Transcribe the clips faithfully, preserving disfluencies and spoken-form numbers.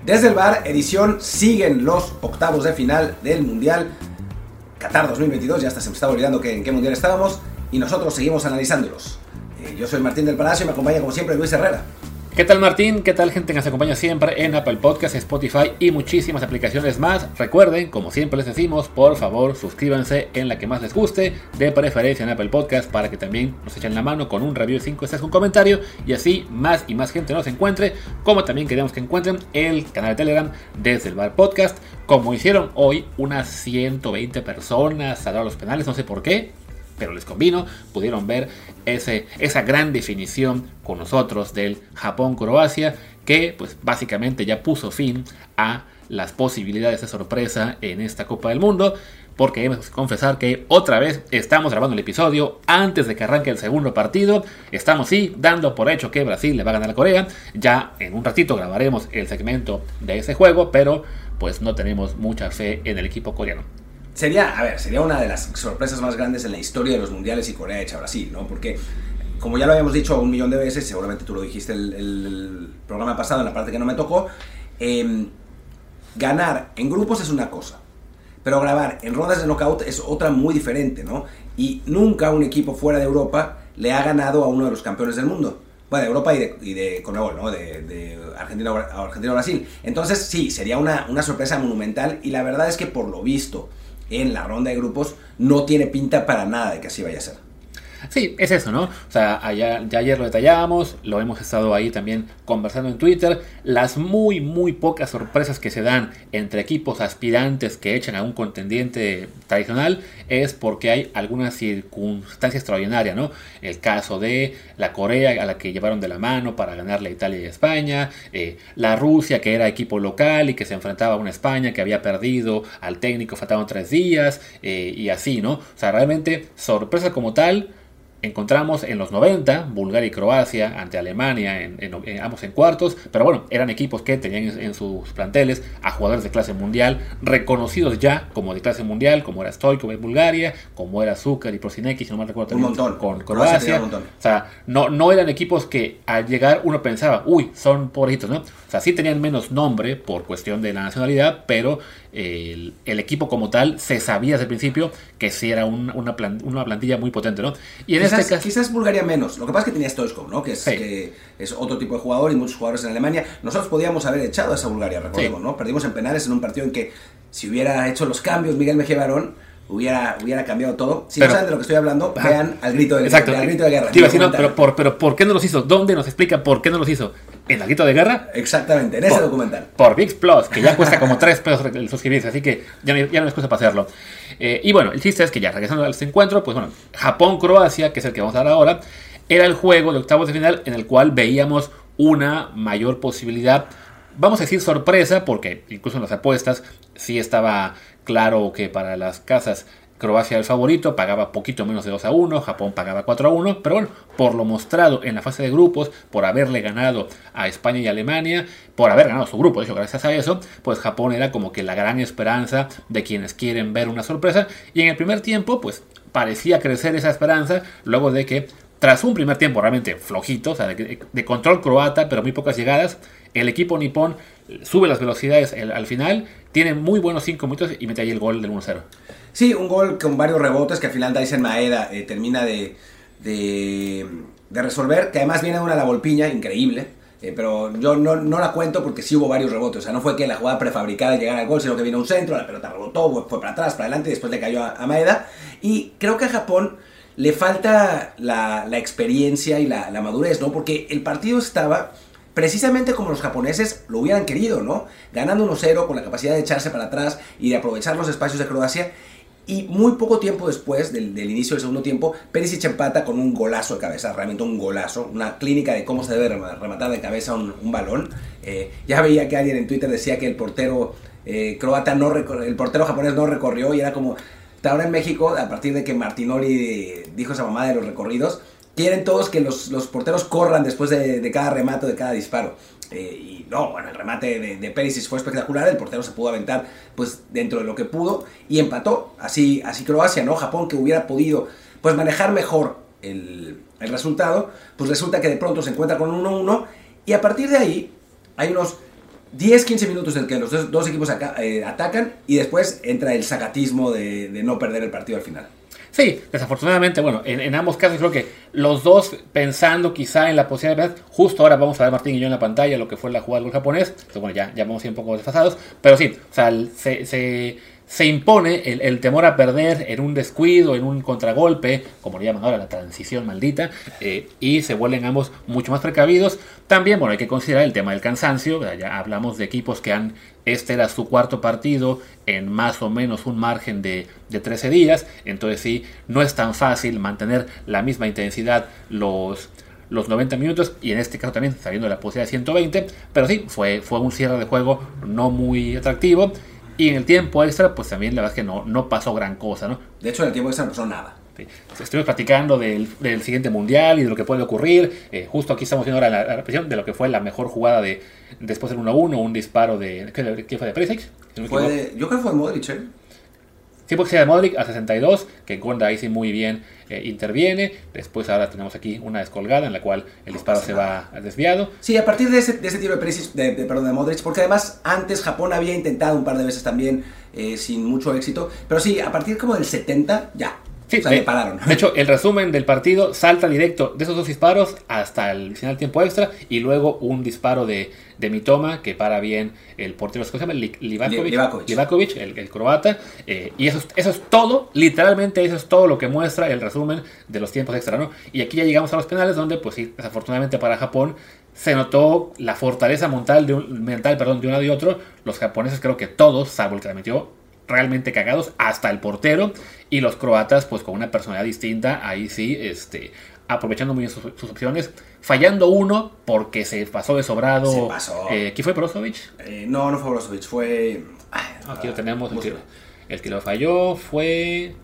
Desde el bar, edición, siguen los octavos de final del Mundial Qatar dos mil veintidós, ya hasta se me estaba olvidando que, en qué Mundial estábamos, y nosotros seguimos analizándolos. Eh, yo soy Martín del Palacio y me acompaña como siempre Luis Herrera. ¿Qué tal, Martín? ¿Qué tal, gente que nos acompaña siempre en Apple Podcast, Spotify y muchísimas aplicaciones más? Recuerden, como siempre les decimos, por favor suscríbanse en la que más les guste, de preferencia en Apple Podcast, para que también nos echen la mano con un review de cinco estrellas con comentario y así más y más gente nos encuentre, como también queremos que encuentren el canal de Telegram Desde el Bar Podcast, como hicieron hoy unas ciento veinte personas a dar los penales, no sé por qué, pero les convino, pudieron ver ese, esa gran definición con nosotros del Japón-Croacia, que pues básicamente ya puso fin a las posibilidades de sorpresa en esta Copa del Mundo, porque debemos confesar que otra vez estamos grabando el episodio antes de que arranque el segundo partido. Estamos sí dando por hecho que Brasil le va a ganar a Corea. Ya en un ratito grabaremos el segmento de ese juego, pero pues no tenemos mucha fe en el equipo coreano. Sería, a ver, sería una de las sorpresas más grandes en la historia de los mundiales y Corea echa a Brasil, ¿no? Porque, como ya lo habíamos dicho un millón de veces, seguramente tú lo dijiste el, el, el programa pasado en la parte que no me tocó, eh, ganar en grupos es una cosa, pero grabar en rondas de knockout es otra muy diferente, ¿no? Y nunca un equipo fuera de Europa le ha ganado a uno de los campeones del mundo. Bueno, de Europa y de, y de Conmebol, ¿no? De, de Argentina a Argentina Brasil. Entonces, sí, sería una, una sorpresa monumental, y la verdad es que por lo visto en la ronda de grupos no tiene pinta para nada de que así vaya a ser. Sí, es eso, ¿no? O sea, allá, ya ayer lo detallábamos, lo hemos estado ahí también conversando en Twitter. Las muy, muy pocas sorpresas que se dan entre equipos aspirantes que echan a un contendiente tradicional es porque hay alguna circunstancia extraordinaria, ¿no? El caso de la Corea, a la que llevaron de la mano para ganarle a Italia y a España, eh, la Rusia, que era equipo local y que se enfrentaba a una España que había perdido al técnico, faltaban tres días, eh, y así, ¿no? O sea, realmente sorpresa como tal encontramos en los noventa, Bulgaria y Croacia ante Alemania, en, en, en, ambos en cuartos, pero bueno, eran equipos que tenían en, en sus planteles a jugadores de clase mundial, reconocidos ya como de clase mundial, como era Stoichkov en Bulgaria, como era Zucker y Prosinecki, si no mal recuerdo, un montón, con Croacia. Un montón. O sea, no, no eran equipos que al llegar uno pensaba, uy, son pobrecitos, ¿no? O sea, sí tenían menos nombre por cuestión de la nacionalidad, pero el, el equipo como tal se sabía desde el principio que sí era un, una, plan, una plantilla muy potente, ¿no? Y en quizás, este caso, quizás Bulgaria menos. Lo que pasa es que tenía Stoichkov, ¿no? Que es, sí. que es otro tipo de jugador, y muchos jugadores en Alemania. Nosotros podíamos haber echado a esa Bulgaria, recordemos, sí. ¿no? Perdimos en penales en un partido en que, si hubiera hecho los cambios Miguel Mejía Barón, hubiera, hubiera cambiado todo. Si pero, no saben de lo que estoy hablando, ajá, vean al grito de, exacto, al grito de guerra. Tío, no, pero, por, pero ¿por qué no los hizo? ¿Dónde nos explica por qué no los hizo? ¿En el grito de guerra? Exactamente, en ese por, documental. Por VIX Plus, que ya cuesta como tres pesos el suscribirse, así que ya no, ya no es cosa para hacerlo. Eh, y bueno, el chiste es que ya regresando a este encuentro, pues bueno, Japón-Croacia, que es el que vamos a dar ahora, era el juego de octavos de final en el cual veíamos una mayor posibilidad, vamos a decir sorpresa, porque incluso en las apuestas sí estaba claro que para las casas Croacia era el favorito, pagaba poquito menos de dos a uno, Japón pagaba cuatro a uno, pero bueno, por lo mostrado en la fase de grupos, por haberle ganado a España y Alemania, por haber ganado su grupo, de hecho gracias a eso, pues Japón era como que la gran esperanza de quienes quieren ver una sorpresa, y en el primer tiempo pues parecía crecer esa esperanza, luego de que tras un primer tiempo realmente flojito, o sea, de, de control croata, pero muy pocas llegadas, el equipo nipón sube las velocidades el, al final, tiene muy buenos cinco minutos y mete ahí el gol del uno cero. Sí, un gol con varios rebotes que al final Daisen Maeda eh, termina de, de, de resolver, que además viene de una la Volpiña increíble, eh, pero yo no, no la cuento porque sí hubo varios rebotes. O sea, no fue que la jugada prefabricada llegara al gol, sino que vino un centro, la pelota rebotó, fue para atrás, para adelante, y después le cayó a, a Maeda. Y creo que a Japón le falta la, la experiencia y la, la madurez, ¿no? Porque el partido estaba precisamente como los japoneses lo hubieran querido, ¿no? Ganando uno cero, con la capacidad de echarse para atrás y de aprovechar los espacios de Croacia. Y muy poco tiempo después del, del inicio del segundo tiempo, Perisic empata con un golazo de cabeza, realmente un golazo, una clínica de cómo se debe rematar de cabeza un, un balón. Eh, ya veía que alguien en Twitter decía que el portero eh, croata no recor- el portero japonés no recorrió, y era como, ahora en México, a partir de que Martinoli dijo esa mamada de los recorridos, quieren todos que los, los porteros corran después de, de cada remate, de cada disparo. Eh, y no, bueno, el remate de, de Perisic fue espectacular, el portero se pudo aventar pues dentro de lo que pudo y empató. Así, así Croacia, ¿no? Japón, que hubiera podido pues manejar mejor el, el resultado, pues resulta que de pronto se encuentra con uno uno, y a partir de ahí hay unos diez, quince minutos en que los dos, dos equipos acá, eh, atacan y después entra el sacatismo de, de no perder el partido al final. Sí, desafortunadamente, bueno, en, en ambos casos creo que los dos pensando quizá en la posibilidad de... Justo ahora vamos a ver Martín y yo en la pantalla lo que fue la jugada del gol japonés. Entonces, bueno, ya, ya vamos a ir un poco desfasados. Pero sí, o sea, se, se, se impone el, el temor a perder en un descuido, en un contragolpe, como le llaman ahora, la transición maldita, eh, y se vuelven ambos mucho más precavidos. También, bueno, hay que considerar el tema del cansancio. Ya hablamos de equipos que han... Este era su cuarto partido en más o menos un margen de, de trece días. Entonces sí, no es tan fácil mantener la misma intensidad los, los noventa minutos. Y en este caso también sabiendo la posibilidad de ciento veinte. Pero sí, fue, fue un cierre de juego no muy atractivo. Y en el tiempo extra, pues también la verdad es que no, no pasó gran cosa, ¿no? De hecho, en el tiempo extra no pasó nada. Sí. Estuvimos platicando del, del siguiente mundial y de lo que puede ocurrir. Eh, justo aquí estamos viendo ahora la, la repetición de lo que fue la mejor jugada de después del uno a uno, un disparo de... ¿Qué, qué fue? ¿De Perisic? No fue de, yo creo que fue de Modric, ¿eh? Sí, porque sea de Modric a sesenta y dos, que Gonda ahí sí muy bien eh, interviene. Después ahora tenemos aquí una descolgada en la cual el disparo no se va desviado. Sí, a partir de ese, de ese tiro de Perisic, de, de, perdón, de Modric, porque además antes Japón había intentado un par de veces también eh, sin mucho éxito. Pero sí, a partir como del setenta, ya. Sí, o sea, de, le pararon. De hecho, el resumen del partido salta directo de esos dos disparos hasta el final tiempo extra y luego un disparo de, de Mitoma que para bien el portero, ¿cómo se llama? Livakovic, Livakovic. Livakovic el, el croata. Eh, y eso, eso es todo, literalmente eso es todo lo que muestra el resumen de los tiempos extra, ¿no? Y aquí ya llegamos a los penales donde, pues sí, desafortunadamente para Japón se notó la fortaleza mental de un, mental, perdón, de un lado y otro. Los japoneses creo que todos, salvo el que la metió, realmente cagados, hasta el portero, y los croatas pues con una personalidad distinta, ahí sí, este, aprovechando muy bien sus, sus opciones, fallando uno porque se pasó de sobrado. Se pasó. Eh, ¿Quién fue, Brozovic? Eh, no, no fue Brozovic, fue... Ay, aquí lo tenemos, el que, el que lo falló fue...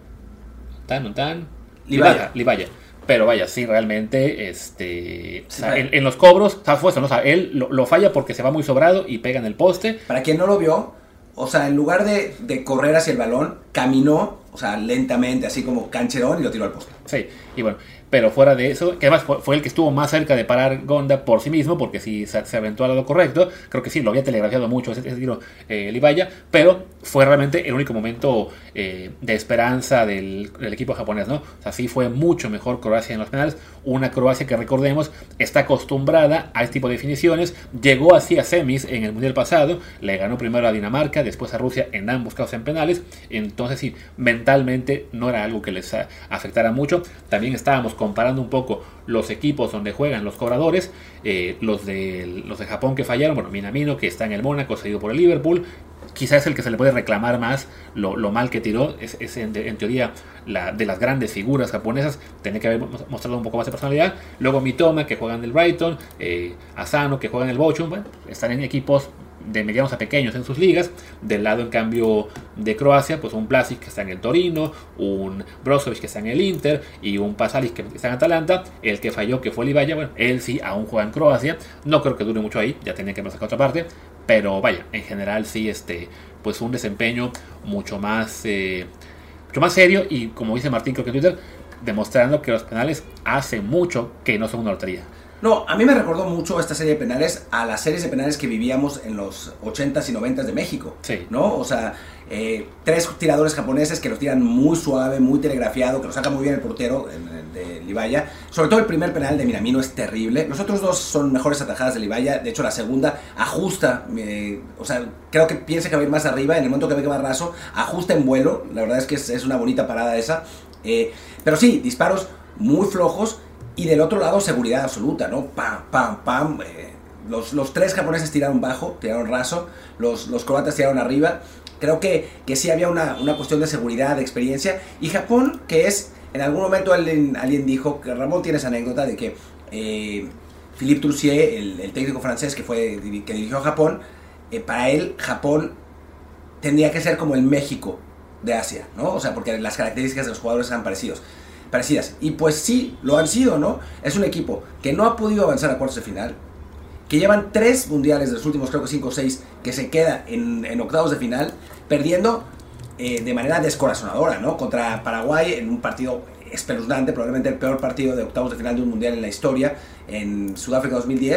Tan, tan... Livaya. Livaya. Pero vaya, sí, realmente, este, sí, o sea, en, en los cobros, o sea, fue eso, ¿no? O sea, él lo, lo falla porque se va muy sobrado y pega en el poste. Para quien no lo vio, o sea, en lugar de, de correr hacia el balón, caminó, o sea, lentamente, así como cancherón, y lo tiró al poste. Sí, y bueno, pero fuera de eso, que además fue, fue el que estuvo más cerca de parar Gonda por sí mismo, porque si se, se aventó al lado correcto, creo que sí, lo había telegrafiado mucho ese, ese tiro eh, Livaya, pero fue realmente el único momento eh, de esperanza del, del equipo japonés, ¿no? O sea, sí fue mucho mejor Croacia en los penales, una Croacia que recordemos está acostumbrada a este tipo de definiciones, llegó así a semis en el mundial pasado, le ganó primero a Dinamarca, después a Rusia en ambos casos en penales, entonces sí, mentalmente no era algo que les a, afectara mucho. También estábamos comparando un poco los equipos donde juegan los cobradores, eh, los, de, los de Japón que fallaron, bueno, Minamino que está en el Mónaco, seguido por el Liverpool, quizás es el que se le puede reclamar más lo, lo mal que tiró, es, es en, en teoría la, de las grandes figuras japonesas, tenía que haber mostrado un poco más de personalidad. Luego Mitoma que juega en el Brighton, eh, Asano que juega en el Bochum, bueno, están en equipos de medianos a pequeños en sus ligas. Del lado en cambio de Croacia, pues un Vlasic que está en el Torino, un Brozovic que está en el Inter y un Pasalic que está en Atalanta. El que falló, que fue Livaya, bueno, él sí aún juega en Croacia, no creo que dure mucho ahí, ya tenía que pasar a otra parte, pero vaya, en general sí, este, pues un desempeño mucho más eh, mucho más serio y, como dice Martín, creo que en Twitter, demostrando que los penales hace mucho que no son una lotería. No, a mí me recordó mucho esta serie de penales a las series de penales que vivíamos en los ochentas y noventas de México. Sí. ¿No? O sea, eh, tres tiradores japoneses que los tiran muy suave, muy telegrafiado, que lo saca muy bien el portero de Livaya. Sobre todo el primer penal de Minamino es terrible. Los otros dos son mejores atajadas de Livaya. De hecho, la segunda ajusta, eh, o sea, creo que piensa que va a ir más arriba. En el momento que ve que va raso, ajusta en vuelo. La verdad es que es, es una bonita parada esa. Eh, pero sí, disparos muy flojos. Y del otro lado, seguridad absoluta, ¿no? Pam, pam, pam. Eh, los, los tres japoneses tiraron bajo, tiraron raso. Los, los croatas tiraron arriba. Creo que, que sí había una, una cuestión de seguridad, de experiencia. Y Japón, que es... En algún momento alguien, alguien dijo, que Ramón tiene esa anécdota de que eh, Philippe Troussier, el, el técnico francés que, fue, que dirigió a Japón, eh, para él, Japón tendría que ser como el México de Asia, ¿no? O sea, porque las características de los jugadores eran parecidos. parecidas. Y pues sí, lo han sido, ¿no? Es un equipo que no ha podido avanzar a cuartos de final, que llevan tres mundiales de los últimos, creo que cinco o seis, que se queda en, en octavos de final, perdiendo eh, de manera descorazonadora, ¿no? Contra Paraguay en un partido espeluznante, probablemente el peor partido de octavos de final de un mundial en la historia, en Sudáfrica dos mil diez.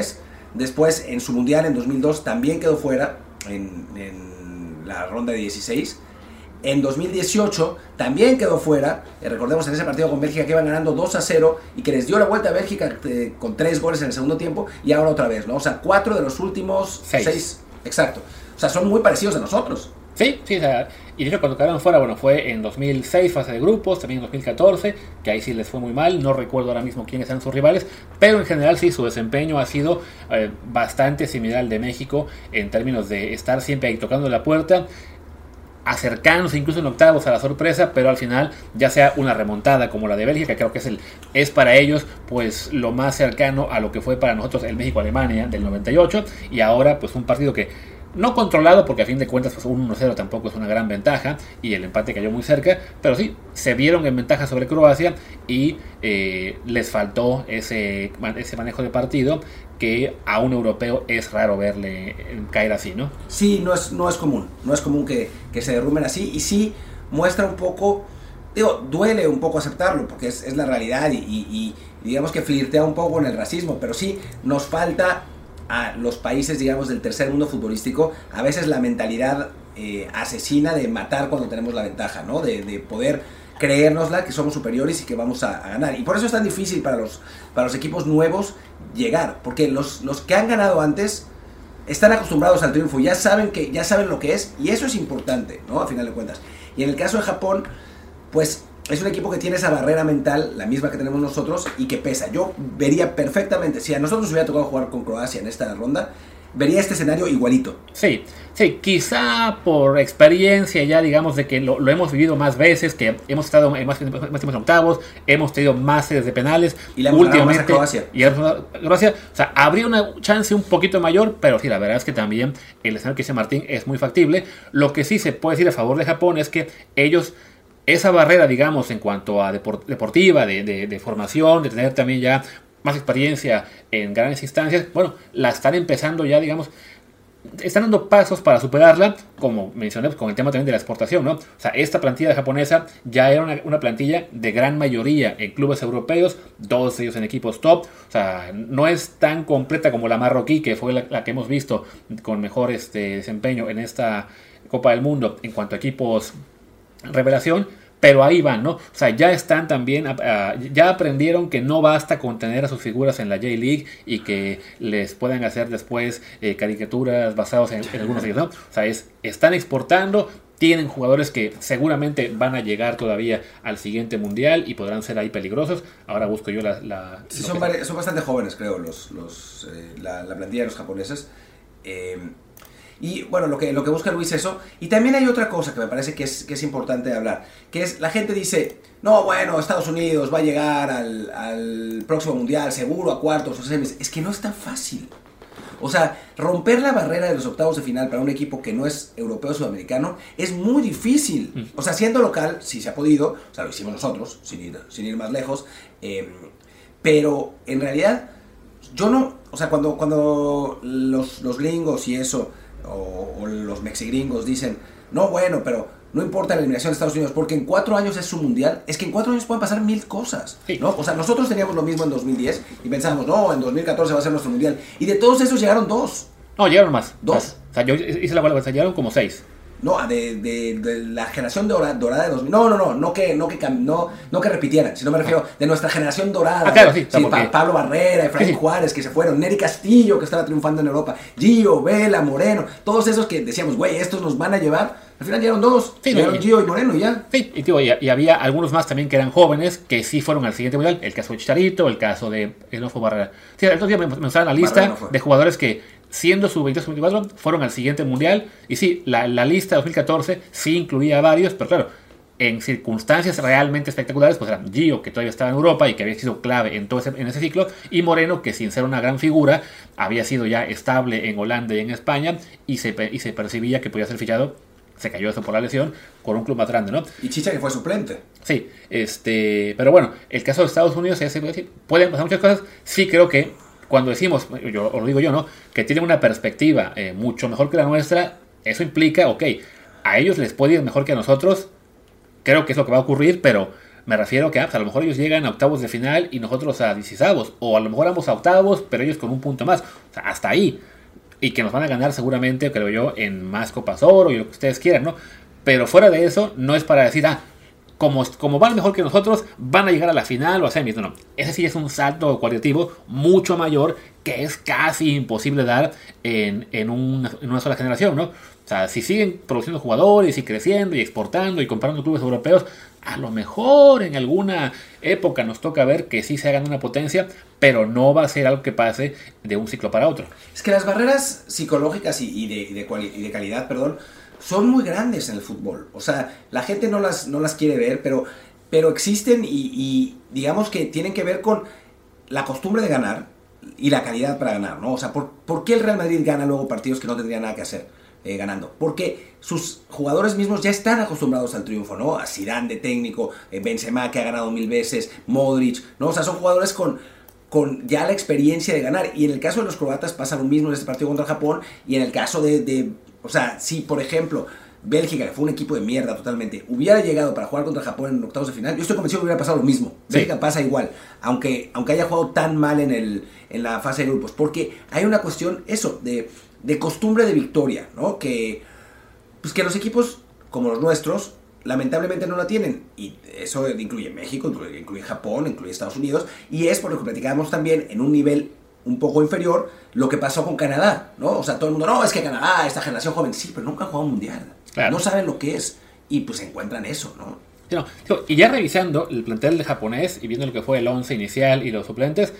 Después, en su mundial en dos mil dos, también quedó fuera en, en la ronda de dieciséis. En dos mil dieciocho también quedó fuera, eh, recordemos en ese partido con Bélgica que iban ganando dos a cero y que les dio la vuelta a Bélgica eh, con tres goles en el segundo tiempo y ahora otra vez, ¿no? O sea, cuatro de los últimos seis. seis, exacto. O sea, son muy parecidos a nosotros. Sí, sí, o sea, y de hecho cuando quedaron fuera, bueno, fue en dos mil seis, fase de grupos, también en dos mil catorce, que ahí sí les fue muy mal, no recuerdo ahora mismo quiénes eran sus rivales, pero en general sí, su desempeño ha sido eh, bastante similar al de México en términos de estar siempre ahí tocando la puerta, acercándose incluso en octavos a la sorpresa, pero al final ya sea una remontada como la de Bélgica, que creo que es el es para ellos pues lo más cercano a lo que fue para nosotros el México-Alemania del noventa y ocho, y ahora pues un partido que no controlado, porque a fin de cuentas pues un uno cero tampoco es una gran ventaja y el empate cayó muy cerca, pero sí, se vieron en ventaja sobre Croacia y eh, les faltó ese, ese manejo de partido que a un europeo es raro verle caer así, ¿no? Sí, no es, no es común, no es común que, que se derrumben así, y sí muestra un poco, digo, duele un poco aceptarlo, porque es, es la realidad y, y, y digamos que flirtea un poco con el racismo, pero sí nos falta a los países, digamos, del tercer mundo futbolístico, a veces la mentalidad eh, asesina de matar cuando tenemos la ventaja, ¿no? De, de poder creérnosla que somos superiores y que vamos a, a ganar. Y por eso es tan difícil para los, para los equipos nuevos llegar, porque los, los que han ganado antes están acostumbrados al triunfo, ya saben, que, ya saben lo que es, y eso es importante, ¿no? A final de cuentas. Y en el caso de Japón, pues es un equipo que tiene esa barrera mental, la misma que tenemos nosotros, y que pesa. Yo vería perfectamente, si a nosotros nos hubiera tocado jugar con Croacia en esta ronda, vería este escenario igualito. Sí, sí, quizá por experiencia ya, digamos, de que lo, lo hemos vivido más veces, que hemos estado en más, más tiempos en octavos, hemos tenido más series de penales. Y la hemos ganado más a Croacia. Y a Croacia, o sea, habría una chance un poquito mayor, pero sí, la verdad es que también el escenario que dice Martín es muy factible. Lo que sí se puede decir a favor de Japón es que ellos, esa barrera, digamos, en cuanto a deport- deportiva, de, de, de formación, de tener también ya más experiencia en grandes instancias, bueno, la están empezando ya, digamos, están dando pasos para superarla, como mencioné, pues, con el tema también de la exportación, ¿no? O sea, esta plantilla japonesa ya era una, una plantilla de gran mayoría en clubes europeos, dos de ellos en equipos top, o sea, no es tan completa como la marroquí, que fue la, la que hemos visto con mejor este, desempeño en esta Copa del Mundo en cuanto a equipos revelación, pero ahí van, ¿no? O sea, ya están también, uh, ya aprendieron que no basta con tener a sus figuras en la J-League y que les puedan hacer después eh, caricaturas basadas en, en algunos de ellos, ¿no? O sea, es, están exportando, tienen jugadores que seguramente van a llegar todavía al siguiente mundial y podrán ser ahí peligrosos. Ahora busco yo la... la sí, son, vari- son bastante jóvenes, creo, los, los, eh, la, la plantilla de los japoneses. Eh, Y bueno, lo que, lo que busca Luis es eso. Y también hay otra cosa que me parece que es, que es importante hablar, que es, la gente dice, no, bueno, Estados Unidos va a llegar al, al próximo mundial, seguro a cuartos o semis. Es que no es tan fácil. O sea, romper la barrera de los octavos de final para un equipo que no es europeo o sudamericano es muy difícil. O sea, siendo local, sí se ha podido, o sea, lo hicimos nosotros, sin ir, sin ir más lejos, eh, pero en realidad, yo no, o sea, cuando, cuando los, los gringos y eso, O, o los mexigringos dicen, no, bueno, pero no importa la eliminación de Estados Unidos, porque en cuatro años es su mundial, es que en cuatro años pueden pasar mil cosas, sí. ¿no? O sea, nosotros teníamos lo mismo en dos mil diez y pensábamos, no, en dos mil catorce va a ser nuestro mundial, y de todos esos llegaron dos. No, llegaron más. Dos. Más. O sea, yo hice la cuenta, llegaron como seis. No, de, de, de la generación dorada, dorada de dos mil. No, no, no, no que, no que, no, no que repitieran, sino me refiero de nuestra generación dorada. Ah, claro, sí. sí porque... Pablo Barrera, Efraín sí, sí. Juárez, que se fueron, Nery Castillo, que estaba triunfando en Europa, Gio, Vela, Moreno, todos esos que decíamos, güey, estos nos van a llevar. Al final llegaron dos, sí, llegaron no, Gio y Moreno y ya. Sí, y, tío, y, y había algunos más también que eran jóvenes, que sí fueron al siguiente mundial. El caso de Chicharito, el caso de Enofo Barrera. Sí, entonces me, me mostraron la lista no de jugadores que, siendo sub veintidós veinticuatro, fueron al siguiente mundial. Y sí, la, la lista de dos mil catorce sí incluía a varios, pero claro, en circunstancias realmente espectaculares, pues eran Gio, que todavía estaba en Europa y que había sido clave en todo ese, en ese ciclo, y Moreno, que sin ser una gran figura, había sido ya estable en Holanda y en España, y se, y se percibía que podía ser fichado, se cayó eso por la lesión, con un club más grande, ¿no? Y Chicha, que fue suplente. Sí, este, pero bueno, el caso de Estados Unidos es, pueden pasar muchas cosas. Sí creo que cuando decimos, yo, o lo digo yo, ¿no?, que tienen una perspectiva eh, mucho mejor que la nuestra, eso implica, ok, a ellos les puede ir mejor que a nosotros, creo que es lo que va a ocurrir, pero Me refiero que ah, pues a lo mejor ellos llegan a octavos de final y nosotros a dieciseisavos, o a lo mejor ambos a octavos, pero ellos con un punto más. O sea, hasta ahí. Y que nos van a ganar seguramente, creo yo, en más Copas Oro y lo que ustedes quieran, ¿no? Pero fuera de eso, no es para decir, ah, como, como van mejor que nosotros, van a llegar a la final o a semis. No, no. Ese sí es un salto cualitativo mucho mayor que es casi imposible dar en, en, una, en una sola generación, ¿no? O sea, si siguen produciendo jugadores y creciendo y exportando y comprando clubes europeos, a lo mejor en alguna época nos toca ver que sí se hagan una potencia, pero no va a ser algo que pase de un ciclo para otro. Es que las barreras psicológicas y, y, de, y, de, cuali- y de calidad, perdón, son muy grandes en el fútbol. O sea, la gente no las, no las quiere ver, pero, pero existen y, y digamos que tienen que ver con la costumbre de ganar y la calidad para ganar, ¿no? O sea, ¿por, ¿por qué el Real Madrid gana luego partidos que no tendría nada que hacer eh, ganando? Porque sus jugadores mismos ya están acostumbrados al triunfo, ¿no? A Zidane de técnico, eh, Benzema que ha ganado mil veces, Modric, ¿no? O sea, son jugadores con... con ya la experiencia de ganar. Y en el caso de los croatas pasa lo mismo en este partido contra Japón. Y en el caso de, de o sea, si por ejemplo Bélgica, que fue un equipo de mierda totalmente, hubiera llegado para jugar contra Japón en octavos de final, yo estoy convencido que hubiera pasado lo mismo. Sí. Bélgica pasa igual, aunque, aunque haya jugado tan mal en, el, en la fase de grupos, porque hay una cuestión, eso, de, de costumbre de victoria, ¿no? Que, pues que los equipos como los nuestros lamentablemente no la tienen, y eso incluye México, incluye, incluye Japón, incluye Estados Unidos, y es por lo que platicábamos también en un nivel un poco inferior lo que pasó con Canadá, ¿no? O sea, todo el mundo, no, es que Canadá, esta generación joven, sí, pero nunca han jugado un mundial, claro. No saben lo que es, y pues encuentran eso, ¿no? No, y ya revisando el plantel de japonés y viendo lo que fue el once inicial y los suplentes,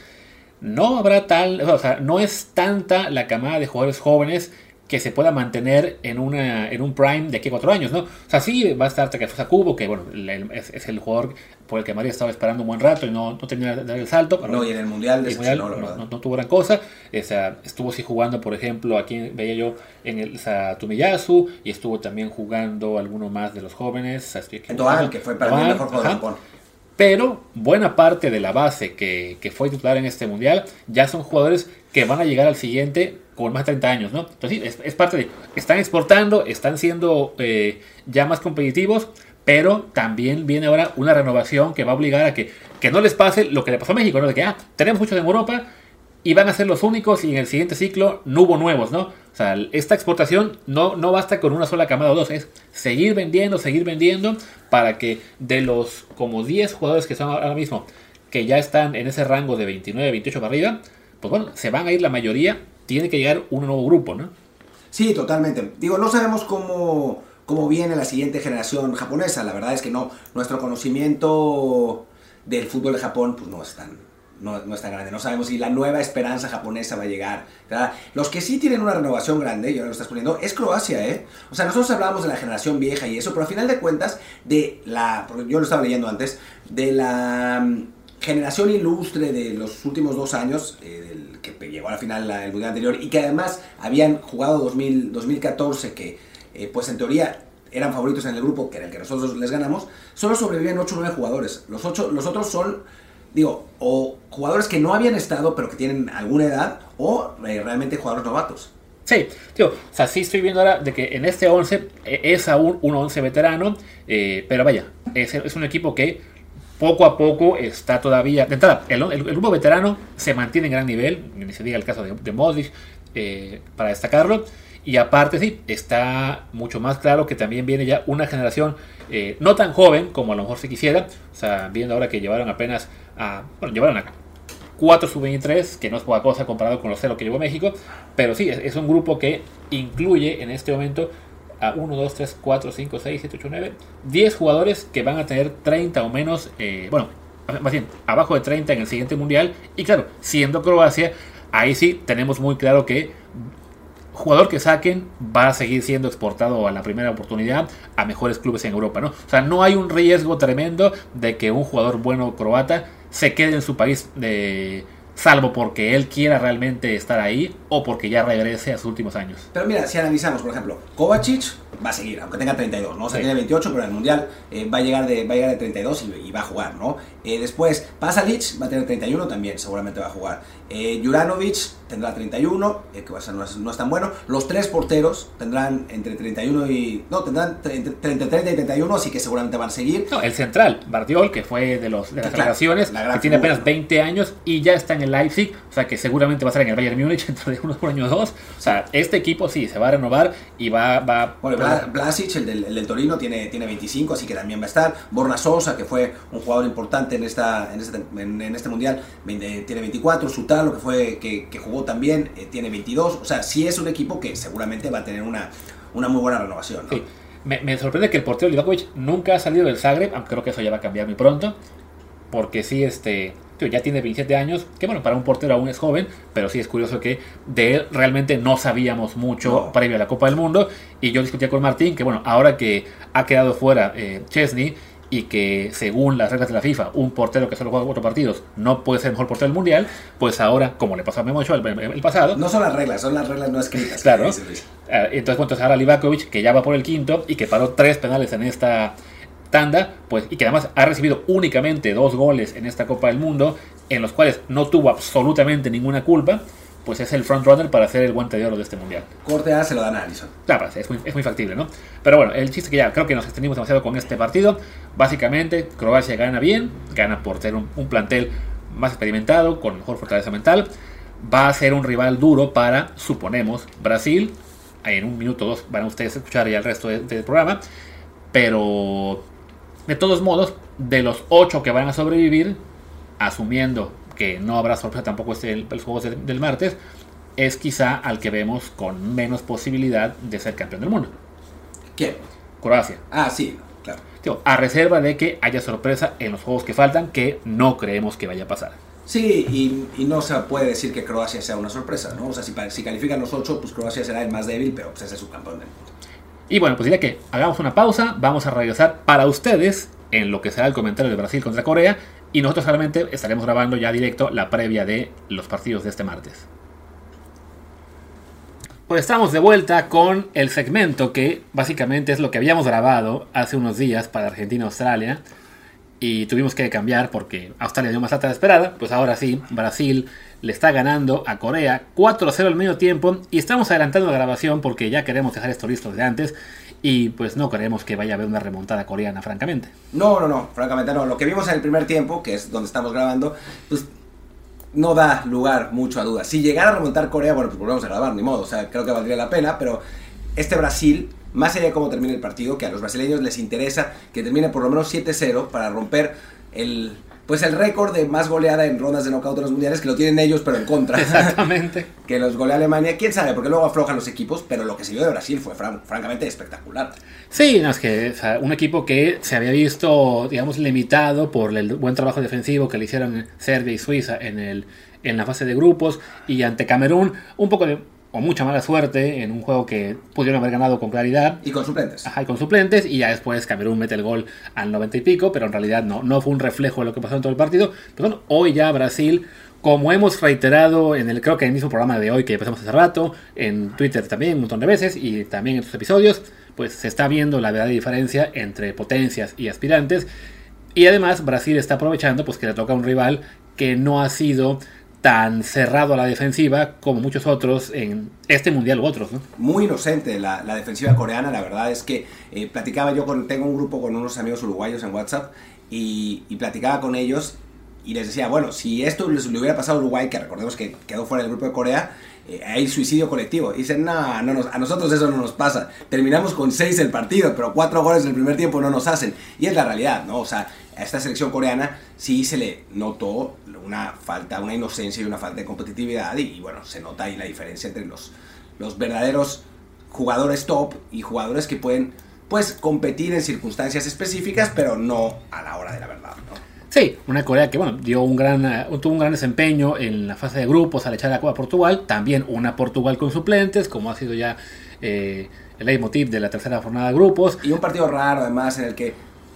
no habrá tal, o sea, no es tanta la camada de jugadores jóvenes que se pueda mantener en una en un prime de aquí a cuatro años, ¿no? O sea, sí va a estar Takefusa Kubo, que bueno, es, es el jugador por el que María estaba esperando un buen rato y no, no tenía dar el salto. No, y en el Mundial, el mundial no, no, no, no tuvo gran cosa. O sea, estuvo sí jugando, por ejemplo, aquí veía yo en el o sea, Tomiyasu, y estuvo también jugando alguno más de los jóvenes. En Doan, que fue para mí el mejor jugador de Japón. Pero buena parte de la base que, que fue titular en este mundial ya son jugadores que van a llegar al siguiente con más de treinta años, ¿no? Entonces sí, es, es parte de... Están exportando, están siendo eh, ya más competitivos, pero también viene ahora una renovación que va a obligar a que, que no les pase lo que le pasó a México, ¿no? De que, ah, tenemos muchos en Europa y van a ser los únicos y en el siguiente ciclo no hubo nuevos, ¿no? O sea, esta exportación no, no basta con una sola camada o dos, es seguir vendiendo, seguir vendiendo para que de los como diez jugadores que son ahora mismo, que ya están en ese rango de veintinueve, veintiocho para arriba, pues bueno, se van a ir la mayoría, tiene que llegar un nuevo grupo, ¿no? Sí, totalmente. Digo, no sabemos cómo, cómo viene la siguiente generación japonesa, la verdad es que no, nuestro conocimiento del fútbol de Japón pues no es tan... No, no es tan grande, no sabemos si la nueva esperanza japonesa va a llegar, ¿verdad? Los que sí tienen una renovación grande, y ahora lo estás poniendo, es Croacia, ¿eh? O sea, nosotros hablábamos de la generación vieja y eso, pero al final de cuentas, de la, porque yo lo estaba leyendo antes, de la um, generación ilustre de los últimos dos años, eh, del que llegó a la final la, el mundial anterior, y que además habían jugado dos mil, dos mil catorce, que eh, pues en teoría eran favoritos en el grupo, que era el que nosotros les ganamos, solo sobreviven ocho o nueve jugadores, los, ocho, los otros son... Digo, o jugadores que no habían estado, pero que tienen alguna edad, o eh, realmente jugadores novatos. Sí, tío, o sea, sí estoy viendo ahora de que en este once es aún un once veterano, eh, pero vaya, es, es un equipo que poco a poco está todavía... De entrada, el, el, el grupo veterano se mantiene en gran nivel, ni se diga el caso de, de Modric, eh, para destacarlo, y aparte sí, está mucho más claro que también viene ya una generación eh, no tan joven como a lo mejor se quisiera, o sea, viendo ahora que llevaron apenas a... Bueno, llevaron a cuatro sub veintitrés, que no es poca cosa comparado con los cero que llevó México, pero sí, es, es un grupo que incluye en este momento a uno, dos, tres, cuatro, cinco, seis, siete, ocho, nueve, diez jugadores que van a tener treinta o menos, eh, bueno, más bien, abajo de treinta en el siguiente mundial, y claro, siendo Croacia, ahí sí tenemos muy claro que jugador que saquen va a seguir siendo exportado a la primera oportunidad a mejores clubes en Europa, ¿no? O sea, no hay un riesgo tremendo de que un jugador bueno croata se quede en su país de, salvo porque él quiera realmente estar ahí o porque ya regrese a sus últimos años. Pero mira, si analizamos, por ejemplo, Kovacic va a seguir, aunque tenga treinta y dos, ¿no? O sea, sí. Tiene veintiocho, pero en el Mundial eh, va, a llegar de, va a llegar de treinta y dos y, y va a jugar, ¿no? Eh, después, Pasalic va a tener treinta y uno también, seguramente va a jugar. Eh, Juranovic tendrá treinta y uno, eh, que va a ser, no, es, no es tan bueno. Los tres porteros tendrán entre treinta y uno y... No, tendrán entre treinta y treinta y uno, así que seguramente van a seguir. No, el central, Bardiol, que fue de, los, de las generaciones, claro, que tiene apenas ¿no? veinte años y ya está en el Leipzig, o sea que seguramente va a estar en el Bayern Múnich dentro de unos por años dos. O sea, este equipo sí, se va a renovar y va... va bueno, Vlasic, el del, el del Torino, tiene, tiene veinticinco, así que también va a estar. Borna Sosa, que fue un jugador importante en, esta, en, este, en, en este Mundial, tiene veinticuatro. Sutalo, que, fue, que, que jugó también, eh, tiene veintidós. O sea, sí es un equipo que seguramente va a tener una, una muy buena renovación, ¿no? Sí. Me, me sorprende que el portero Livakovic nunca ha salido del Zagreb, aunque creo que eso ya va a cambiar muy pronto, porque sí, este... ya tiene veintisiete años, que bueno, para un portero aún es joven, pero sí es curioso que de él realmente no sabíamos mucho no. previo a la Copa del Mundo. Y yo discutía con Martín que bueno, ahora que ha quedado fuera eh, Chesney y que según las reglas de la FIFA un portero que solo juega cuatro partidos no puede ser el mejor portero del Mundial, pues ahora, como le pasó a Memo Ochoa el, el pasado... No son las reglas, son las reglas no escritas. Claro. Entonces, bueno, entonces ahora Livakovic, que ya va por el quinto y que paró tres penales en esta... tanda, pues, y que además ha recibido únicamente dos goles en esta Copa del Mundo, en los cuales no tuvo absolutamente ninguna culpa, pues es el frontrunner para hacer el guante de oro de este Mundial. Corte A se lo dan a Alisson. Claro, es muy, es muy factible, ¿no? Pero bueno, el chiste es que ya creo que nos extendimos demasiado con este partido. Básicamente, Croacia gana bien, gana por ser un, un plantel más experimentado, con mejor fortaleza mental. Va a ser un rival duro para, suponemos, Brasil. En un minuto o dos van a ustedes escuchar ya el resto de, del programa. Pero... de todos modos, de los ocho que van a sobrevivir, asumiendo que no habrá sorpresa tampoco este, el, los juegos de, del martes, es quizá al que vemos con menos posibilidad de ser campeón del mundo. ¿Quién? Croacia. Ah, sí, claro. Tío, a reserva de que haya sorpresa en los juegos que faltan, que no creemos que vaya a pasar. Sí, y, y no se puede decir que Croacia sea una sorpresa, ¿no? O sea, si, si califican los ocho, pues Croacia será el más débil, pero pues es el subcampeón del mundo. Y bueno, pues diría que hagamos una pausa, vamos a regresar para ustedes en lo que será el comentario de Brasil contra Corea, y nosotros solamente estaremos grabando ya directo la previa de los partidos de este martes. Pues estamos de vuelta con el segmento que básicamente es lo que habíamos grabado hace unos días para Argentina-Australia, y tuvimos que cambiar porque Australia dio más lata de esperada. Pues ahora sí, Brasil le está ganando a Corea cuatro a cero al medio tiempo, y estamos adelantando la grabación porque ya queremos dejar esto listo de antes, y pues no queremos que vaya a haber una remontada coreana, francamente. No, no, no, francamente no. Lo que vimos en el primer tiempo, que es donde estamos grabando, pues no da lugar mucho a dudas. Si llegara a remontar Corea, bueno, pues volvemos a grabar, ni modo, o sea, creo que valdría la pena, pero este Brasil, más allá de cómo termine el partido, que a los brasileños les interesa que termine por lo menos siete cero para romper el... pues el récord de más goleada en rondas de knockout de los mundiales, que lo tienen ellos, pero en contra. Exactamente. Que los golea Alemania. ¿Quién sabe? Porque luego aflojan los equipos, pero lo que se vio de Brasil fue fran- francamente espectacular. Sí, no, es que o sea, un equipo que se había visto, digamos, limitado por el buen trabajo defensivo que le hicieron Serbia y Suiza en, el, en la fase de grupos, y ante Camerún, un poco de... o mucha mala suerte en un juego que pudieron haber ganado con claridad. Y con suplentes. Ajá, y con suplentes, y ya después Camerún mete el gol al noventa y pico, pero en realidad no, no fue un reflejo de lo que pasó en todo el partido. Pero bueno, hoy ya Brasil, como hemos reiterado en el, creo que en el mismo programa de hoy que empezamos hace rato, en Twitter también un montón de veces, y también en sus episodios, pues se está viendo la verdadera diferencia entre potencias y aspirantes. Y además Brasil está aprovechando pues que le toca a un rival que no ha sido tan cerrado a la defensiva como muchos otros en este mundial u otros, ¿no? Muy inocente la, la defensiva coreana. La verdad es que eh, platicaba yo con, tengo un grupo con unos amigos uruguayos en WhatsApp, y, y platicaba con ellos y les decía, bueno, si esto les, le hubiera pasado a Uruguay, que recordemos que quedó fuera del grupo de Corea, eh, hay suicidio colectivo. Y dicen, no, no nos, a nosotros eso no nos pasa. Terminamos con seis el partido, pero cuatro goles en el primer tiempo no nos hacen. Y es la realidad, ¿no? O sea, a esta selección coreana sí se le notó una falta, una inocencia y una falta de competitividad, y, y bueno, se nota ahí la diferencia entre los, los verdaderos jugadores top y jugadores que pueden, pues, competir en circunstancias específicas, pero no a la hora de la verdad, ¿no? Sí, una Corea que bueno dio un gran, uh, tuvo un gran desempeño en la fase de grupos al echar a Copa a Portugal, también una Portugal con suplentes, como ha sido ya eh, el leitmotiv de la tercera jornada de grupos. Y un partido raro además en el que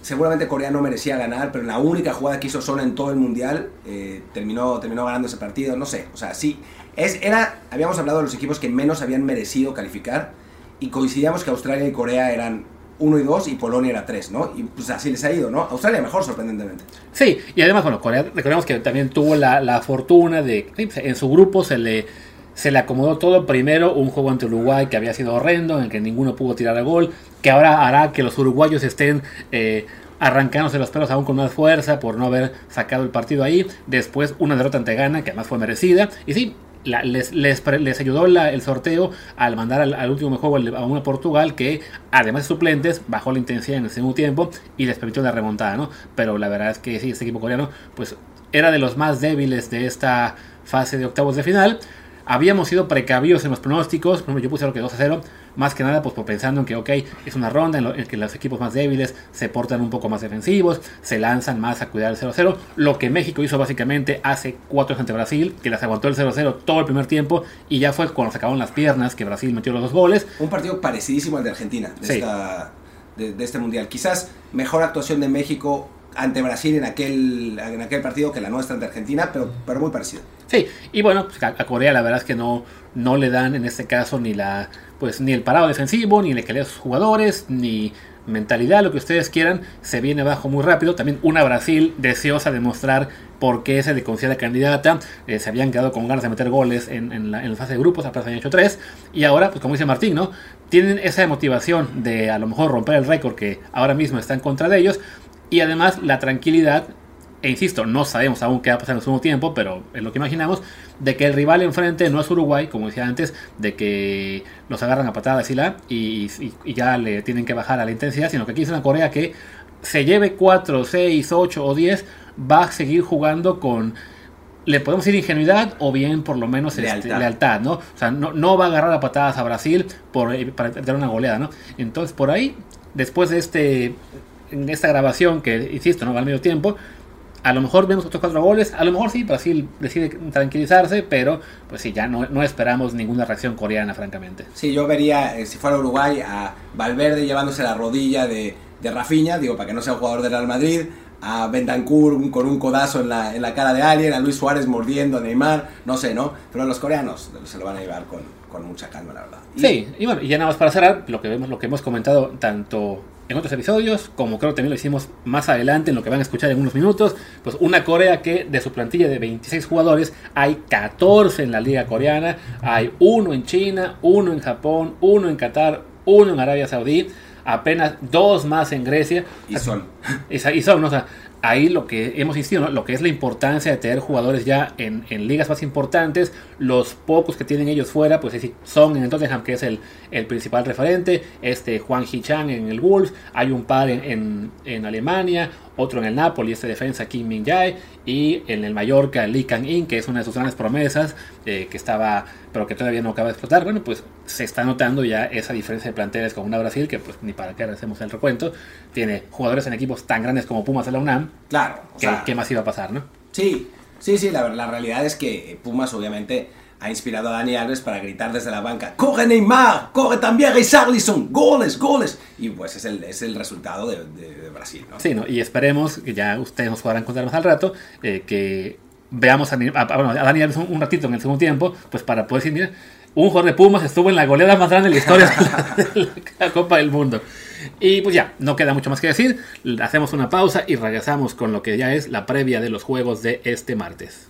seguramente Corea no merecía ganar, pero en la única jugada que hizo Son en todo el mundial, eh, terminó, terminó ganando ese partido, no sé, o sea, sí, es, era, habíamos hablado de los equipos que menos habían merecido calificar, y coincidíamos que Australia y Corea eran uno y dos, y Polonia era tres, ¿no? Y pues así les ha ido, ¿no? Australia mejor, sorprendentemente. Sí, y además, bueno, Corea, recordemos que también tuvo la, la fortuna de, en su grupo se le... Se le acomodó todo. Primero un juego ante Uruguay que había sido horrendo, en el que ninguno pudo tirar a gol, que ahora hará que los uruguayos estén eh, arrancándose los pelos aún con más fuerza por no haber sacado el partido ahí. Después una derrota ante Ghana, que además fue merecida. Y sí, la, les, les, les ayudó la, el sorteo al mandar al, al último juego a una Portugal que, además de suplentes, bajó la intensidad en el segundo tiempo y les permitió la remontada, ¿no? Pero la verdad es que sí, este equipo coreano pues era de los más débiles de esta fase de octavos de final. Habíamos sido precavidos en los pronósticos. Por ejemplo, yo puse lo que dos a cero, más que nada pues por pensando en que ok, es una ronda en, lo, en que los equipos más débiles se portan un poco más defensivos, se lanzan más a cuidar el cero a cero, lo que México hizo básicamente hace cuatro años ante Brasil, que las aguantó el cero a cero todo el primer tiempo, y ya fue cuando se acabaron las piernas que Brasil metió los dos goles. Un partido parecidísimo al de Argentina, de, sí. esta, de, de este mundial. Quizás mejor actuación de México ante Brasil en aquel, en aquel partido que la nuestra ante Argentina, pero, pero muy parecido. Sí, y bueno, pues a, a Corea la verdad es que no, no le dan en este caso ni la pues ni el parado defensivo, ni la calidad de sus jugadores, ni mentalidad, lo que ustedes quieran. Se viene abajo muy rápido. También una Brasil deseosa de mostrar por qué se le considera candidata. Eh, se habían quedado con ganas de meter goles en, en, la, en la fase de grupos, apenas habían hecho tres. Y ahora, pues como dice Martín, ¿no? Tienen esa motivación de a lo mejor romper el récord que ahora mismo está en contra de ellos. Y además la tranquilidad, e insisto, no sabemos aún qué va a pasar en el segundo tiempo, pero es lo que imaginamos, de que el rival enfrente no es Uruguay, como decía antes, de que los agarran a patadas y, la, y, y, y ya le tienen que bajar a la intensidad, sino que aquí es una Corea que se lleve cuatro, seis, ocho o diez, va a seguir jugando con, le podemos decir ingenuidad o bien por lo menos lealtad, este, lealtad, ¿no? O sea, no, no va a agarrar a patadas a Brasil por, para dar una goleada, ¿no? Entonces por ahí, después de este... en esta grabación que, insisto, no va al medio tiempo, a lo mejor vemos otros cuatro goles, a lo mejor sí, Brasil decide tranquilizarse, pero pues sí, ya no, no esperamos ninguna reacción coreana, francamente. Sí, yo vería, eh, si fuera Uruguay, a Valverde llevándose la rodilla de, de Rafinha, digo, para que no sea un jugador del Real Madrid, a Bentancur un, con un codazo en la, en la cara de alguien, a Luis Suárez mordiendo a Neymar, no sé, ¿no? Pero los coreanos se lo van a llevar con, con mucha calma, la verdad. Y, sí, y bueno, y ya nada más para cerrar, lo que vemos, lo que hemos comentado tanto en otros episodios, como creo que también lo hicimos más adelante en lo que van a escuchar en unos minutos, pues una Corea que de su plantilla de veintiséis jugadores hay catorce en la liga coreana, hay uno en China, uno en Japón, uno en Qatar, uno en Arabia Saudí, apenas dos más en Grecia. Y son. Y son, ¿no? O sea, ahí lo que hemos insistido, ¿no? Lo que es la importancia de tener jugadores ya en, en ligas más importantes, los pocos que tienen ellos fuera, pues sí, son en el Tottenham, que es el, el principal referente, este Hwang Hee-chan en el Wolves, hay un par en, en, en Alemania, otro en el Napoli, este defensa Kim Min-jae, y en el Mallorca Lee Kang-in, que es una de sus grandes promesas, eh, que estaba, pero que todavía no acaba de explotar. Bueno, pues se está notando ya esa diferencia de planteles con una Brasil, que pues ni para qué hacemos el recuento, tiene jugadores en equipos tan grandes como Pumas de la UNAM. Claro. O ¿Qué, sea, ¿Qué más iba a pasar, no? Sí, sí, sí, la, la realidad es que Pumas obviamente ha inspirado a Dani Alves para gritar desde la banca: ¡corre Neymar! ¡Corre también Richarlison! ¡Goles, goles! Y pues es el, es el resultado de, de, de Brasil, ¿no? Sí, ¿no? Y esperemos, que ya ustedes nos podrán contar más al rato, eh, que veamos a, a, bueno, a Dani Alves un, un ratito en el segundo tiempo, pues para poder decir, mira, un jugador de Pumas estuvo en la goleada más grande de la historia de la, de la Copa del Mundo. Y pues ya, no queda mucho más que decir, hacemos una pausa y regresamos con lo que ya es la previa de los juegos de este martes.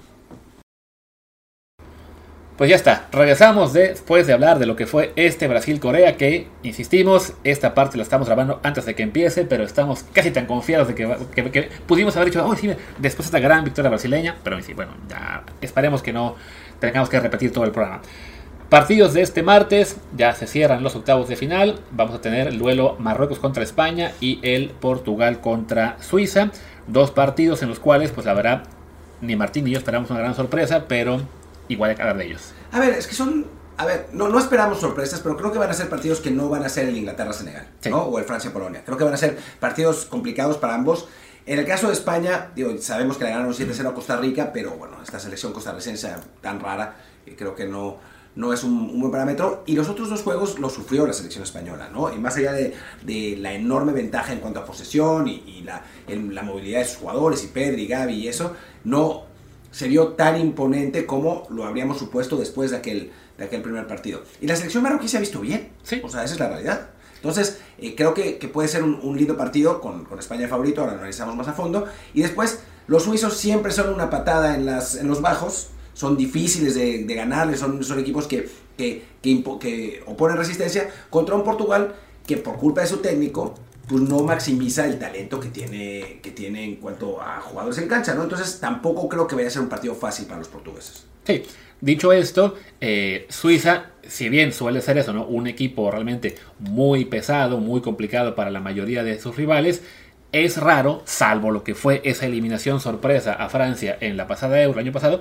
Pues ya está, regresamos después de hablar de lo que fue este Brasil-Corea, que, insistimos, esta parte la estamos grabando antes de que empiece, pero estamos casi tan confiados de que, que, que pudimos haber dicho, oh, sí, después de esta gran victoria brasileña, pero sí, bueno, ya esperemos que no tengamos que repetir todo el programa. Partidos de este martes, ya se cierran los octavos de final, vamos a tener el duelo Marruecos contra España y el Portugal contra Suiza, dos partidos en los cuales, pues la verdad, ni Martín ni yo esperamos una gran sorpresa, pero igual hay que hablar de ellos. A ver, es que son, a ver, no, no esperamos sorpresas, pero creo que van a ser partidos que no van a ser el Inglaterra-Senegal, sí, ¿no? O el Francia-Polonia, creo que van a ser partidos complicados para ambos. En el caso de España, digo, sabemos que le ganaron siete cero a Costa Rica, pero bueno, esta selección costarricense tan rara, creo que no... no es un, un buen parámetro. Y los otros dos juegos los sufrió la selección española, ¿no? Y más allá de, de la enorme ventaja en cuanto a posesión y, y la, en, la movilidad de sus jugadores, y Pedri, Gavi y eso, no se vio tan imponente como lo habríamos supuesto después de aquel, de aquel primer partido. Y la selección marroquí se ha visto bien, sí. O sea, esa es la realidad. Entonces, eh, creo que, que puede ser un, un lindo partido con, con España de favorito, ahora lo analizamos más a fondo. Y después, los suizos siempre son una patada en, las, en los bajos, son difíciles de, de ganarles, son, son equipos que, que, que, impo, que oponen resistencia contra un Portugal que por culpa de su técnico, pues no maximiza el talento que tiene, que tiene en cuanto a jugadores en cancha, ¿no? Entonces, tampoco creo que vaya a ser un partido fácil para los portugueses. Sí. Dicho esto, eh, Suiza, si bien suele ser eso, ¿no? Un equipo realmente muy pesado, muy complicado para la mayoría de sus rivales, es raro, salvo lo que fue esa eliminación sorpresa a Francia en la pasada Euro, el año pasado,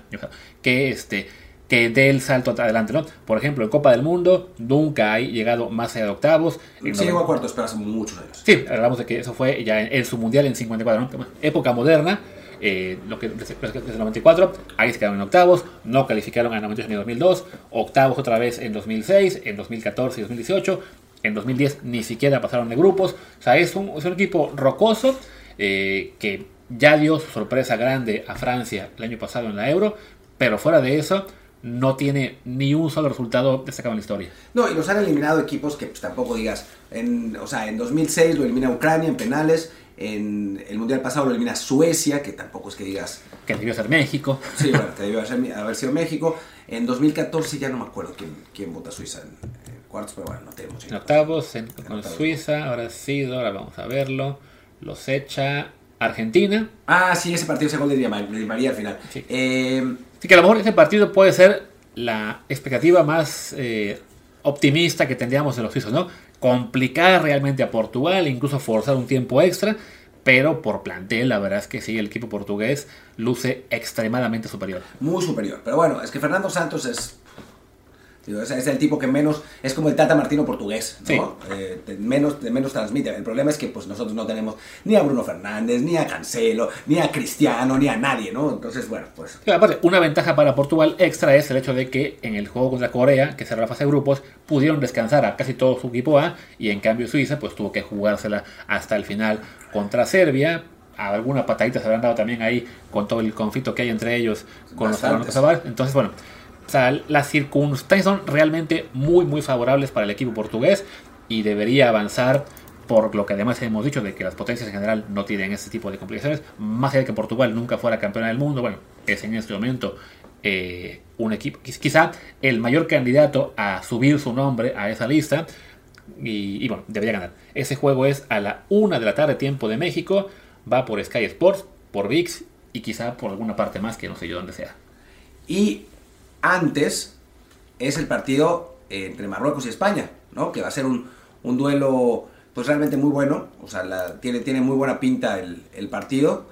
que este que dé el salto adelante, ¿no? Por ejemplo, en Copa del Mundo nunca hay llegado más allá de octavos. Sí, llegó a cuartos, pero hace muchos años. Sí, hablamos de que eso fue ya en, en su mundial en cincuenta y cuatro, ¿no? Época moderna. Eh, lo que desde, desde el noventa y cuatro, ahí se quedaron en octavos, no calificaron en noventa y ocho ni dos mil dos, octavos otra vez en dos mil seis, en dos mil catorce y dos mil dieciocho, en dos mil diez ni siquiera pasaron de grupos. O sea, es un, es un equipo rocoso eh, que ya dio su sorpresa grande a Francia el año pasado en la Euro, pero fuera de eso no tiene ni un solo resultado destacado en la historia. No, y los han eliminado equipos que pues, tampoco digas, en, o sea, en dos mil seis lo elimina Ucrania en penales. En el mundial pasado lo elimina Suecia, que tampoco es que digas... Que debió ser México. Sí, bueno, que debió haber, haber sido México. En dos mil catorce ya no me acuerdo quién, quién vota a Suiza en, en cuartos, pero bueno, no tenemos... En octavos, en, en con octavos. Suiza, ahora sí, ahora vamos a verlo. Los echa Argentina. Ah, sí, ese partido, ese gol de Di María al final. Sí. Eh, Así que a lo mejor ese partido puede ser la expectativa más eh, optimista que tendríamos de los suizos, ¿no? Complicar realmente a Portugal, incluso forzar un tiempo extra, pero por plantel, la verdad es que sí, el equipo portugués luce extremadamente superior. Muy superior, pero bueno, es que Fernando Santos es... Digo, es, es el tipo que menos, es como el Tata Martino portugués, ¿no? Sí. Eh, de menos, de menos transmite. El problema es que pues nosotros no tenemos ni a Bruno Fernández, ni a Cancelo, ni a Cristiano, ni a nadie, ¿no? Entonces, bueno, pues... Sí, aparte, una ventaja para Portugal extra es el hecho de que en el juego contra Corea, que cerró la fase de grupos, pudieron descansar a casi todo su equipo A, y en cambio Suiza pues tuvo que jugársela hasta el final contra Serbia. Alguna patadita se habrán dado también ahí con todo el conflicto que hay entre ellos con los hermanos Kosovar. Entonces, bueno... O sea, las circunstancias son realmente muy muy favorables para el equipo portugués y debería avanzar, por lo que además hemos dicho de que las potencias en general no tienen este tipo de complicaciones. Más allá de que Portugal nunca fuera campeona del mundo, bueno, es en este momento eh, un equipo, quizá el mayor candidato a subir su nombre a esa lista y, y bueno, debería ganar. Ese juego es a la una de la tarde tiempo de México, va por Sky Sports, por V I X y quizá por alguna parte más que no sé yo dónde sea. Y antes es el partido entre Marruecos y España, ¿no? Que va a ser un, un duelo pues realmente muy bueno, o sea, la, tiene, tiene muy buena pinta el, el partido,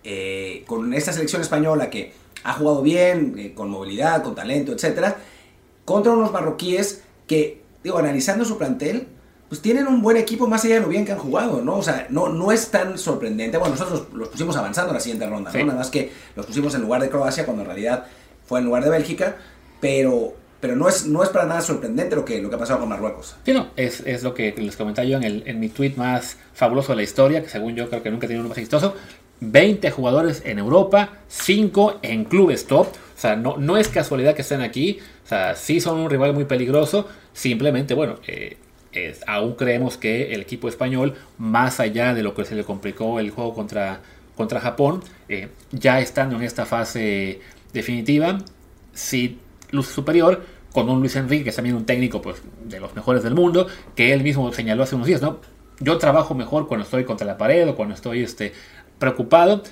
eh, con esta selección española que ha jugado bien, eh, con movilidad, con talento, etcétera, contra unos marroquíes que, digo, analizando su plantel, pues tienen un buen equipo más allá de lo bien que han jugado, ¿no? O sea, no, no es tan sorprendente. Bueno, nosotros los, los pusimos avanzando en la siguiente ronda, ¿no? Sí. Nada más que los pusimos en lugar de Croacia, cuando en realidad fue en lugar de Bélgica, pero, pero no, es, no es para nada sorprendente lo que, lo que ha pasado con Marruecos. Sí, no, es, es lo que les comentaba yo en, el, en mi tweet más fabuloso de la historia, que según yo creo que nunca he tenido uno más exitoso. veinte jugadores en Europa, cinco en clubes top. O sea, no, no es casualidad que estén aquí. O sea, sí son un rival muy peligroso. Simplemente, bueno, eh, es, aún creemos que el equipo español, más allá de lo que se le complicó el juego contra, contra Japón, eh, ya estando en esta fase definitiva, sí luz superior, con un Luis Enrique, que es también un técnico pues, de los mejores del mundo, que él mismo señaló hace unos días, ¿no? Yo trabajo mejor cuando estoy contra la pared o cuando estoy este, preocupado,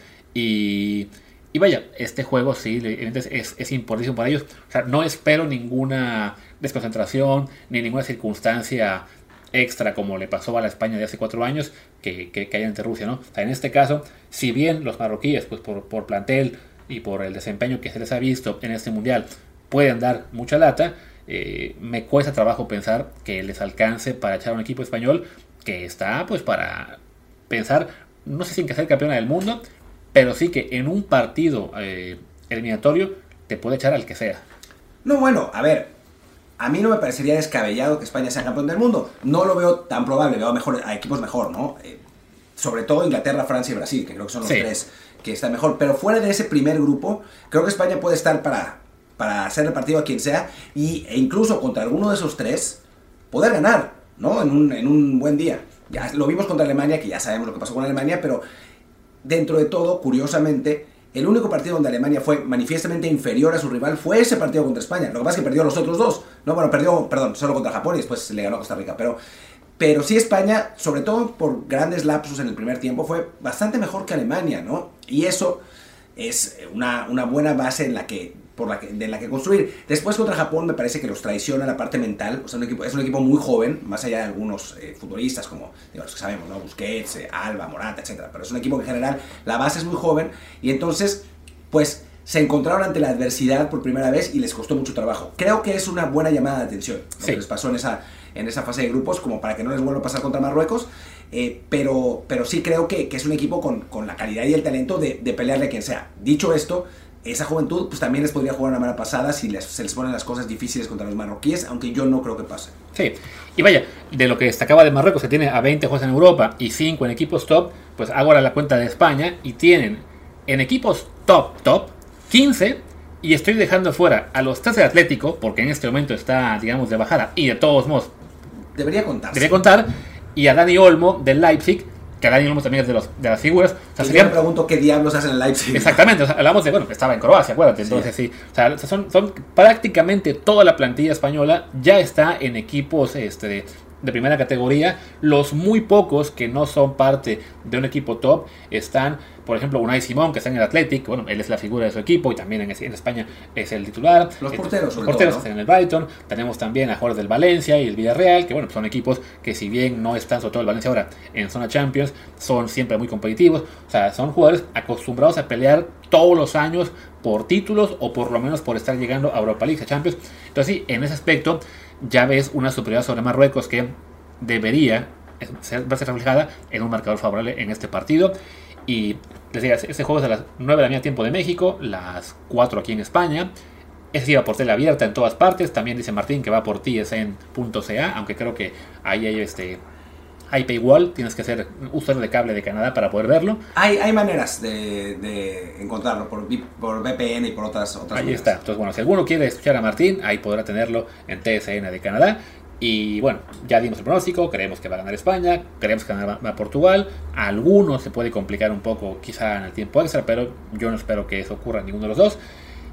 y, y vaya, este juego sí es, es importantísimo para ellos. O sea, no espero ninguna desconcentración ni ninguna circunstancia extra como le pasó a la España de hace cuatro años que, que, que hay ante Rusia, ¿no? O sea, en este caso, si bien los marroquíes pues por, por plantel y por el desempeño que se les ha visto en este mundial pueden dar mucha lata, eh, me cuesta trabajo pensar que les alcance para echar a un equipo español que está pues para pensar, no sé si en que ser campeona del mundo, pero sí que en un partido eh, eliminatorio te puede echar al que sea. No, bueno, a ver, a mí no me parecería descabellado que España sea campeón del mundo. No lo veo tan probable, veo mejor, a equipos mejor, ¿no? Eh, sobre todo Inglaterra, Francia y Brasil, que creo que son los sí. tres que están mejor. Pero fuera de ese primer grupo, creo que España puede estar para, para hacer el partido a quien sea y, e incluso contra alguno de esos tres poder ganar, ¿no? En un, en un buen día. Ya lo vimos contra Alemania, que ya sabemos lo que pasó con Alemania, pero dentro de todo, curiosamente, el único partido donde Alemania fue manifiestamente inferior a su rival fue ese partido contra España. Lo que pasa es que perdió los otros dos. No, bueno, perdió, perdón, solo contra Japón y después le ganó a Costa Rica. Pero, pero sí España, sobre todo por grandes lapsos en el primer tiempo, fue bastante mejor que Alemania, ¿no? Y eso es una, una buena base en la que, por la que, de la que construir. Después contra Japón me parece que los traiciona la parte mental. O sea, un equipo, es un equipo muy joven, más allá de algunos eh, futbolistas como digo, los que sabemos, ¿no? Busquets, eh, Alba, Morata, etcétera. Pero es un equipo que en general la base es muy joven y entonces, pues, se encontraron ante la adversidad por primera vez y les costó mucho trabajo. Creo que es una buena llamada de atención lo sí. que les pasó en esa, en esa fase de grupos, como para que no les vuelva a pasar contra Marruecos. Eh, pero, pero sí creo que, que es un equipo con, con la calidad y el talento de, de pelearle a quien sea. Dicho esto, esa juventud pues también les podría jugar una mala pasada si les, se les ponen las cosas difíciles contra los marroquíes, aunque yo no creo que pase. Sí, y vaya, de lo que destacaba de Marruecos, que tiene a veinte jugadores en Europa y cinco en equipos top, pues hago ahora la cuenta de España y tienen en equipos top, top, quince, y estoy dejando fuera a los tres del Atlético, porque en este momento está, digamos, de bajada, y de todos modos debería contar. Debería contar, y a Dani Olmo del Leipzig, que a Dani Olmo también es de, los, de las figuras. O sea, sería... Yo me pregunto qué diablos hacen en el Leipzig. Exactamente, o sea, hablamos de, bueno, estaba en Croacia, acuérdate, entonces sí. sí o sea, son, son prácticamente toda la plantilla española ya está en equipos este, de, de primera categoría. Los muy pocos que no son parte de un equipo top están, por ejemplo, Unai Simón, que está en el Athletic, bueno, él es la figura de su equipo y también en, en España es el titular. Los porteros, Los porteros todo, ¿no? están en el Brighton. Tenemos también a jugadores del Valencia y el Villarreal, que bueno, son equipos que si bien no están, sobre todo el Valencia ahora, en zona Champions, son siempre muy competitivos. O sea, son jugadores acostumbrados a pelear todos los años por títulos o por lo menos por estar llegando a Europa League, a Champions. Entonces sí, en ese aspecto ya ves una superioridad sobre Marruecos que debería verse reflejada en un marcador favorable en este partido. Y les digo, este juego es a las nueve de la mañana tiempo de México, las cuatro aquí en España. Ese sí va por tele abierta en todas partes. También dice Martín que va por T S N punto C A, aunque creo que ahí hay este hay paywall, tienes que ser usuario de cable de Canadá para poder verlo. Hay, hay maneras de, de encontrarlo por, por V P N y por otras otras Ahí maneras. está. Entonces, bueno, si alguno quiere escuchar a Martín, ahí podrá tenerlo en T S N de Canadá. Y bueno, ya dimos el pronóstico, creemos que va a ganar España, creemos que va a Portugal. A algunos se puede complicar un poco quizá en el tiempo extra, pero yo no espero que eso ocurra en ninguno de los dos.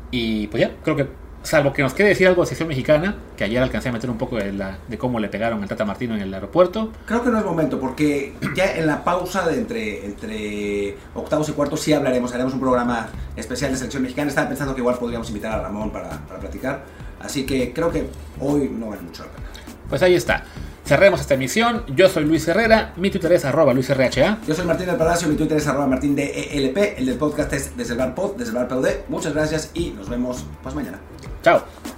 Y pues ya, creo que salvo que nos quede decir algo de sección mexicana, que ayer alcancé a meter un poco de, la, de cómo le pegaron al Tata Martino en el aeropuerto. Creo que no es momento, porque ya en la pausa de entre, entre octavos y cuartos sí hablaremos, haremos un programa especial de selección mexicana. Estaba pensando que igual podríamos invitar a Ramón para, para platicar, así que creo que hoy no vale mucho la pena. Pues ahí está. Cerremos esta emisión. Yo soy Luis Herrera. Mi Twitter es arroba Luis R H A. Yo soy Martín del Palacio. Mi Twitter es arroba Martín D E L P. El del podcast es desde el bar pod, desde el bar P U D. Muchas gracias y nos vemos pues mañana. Chao.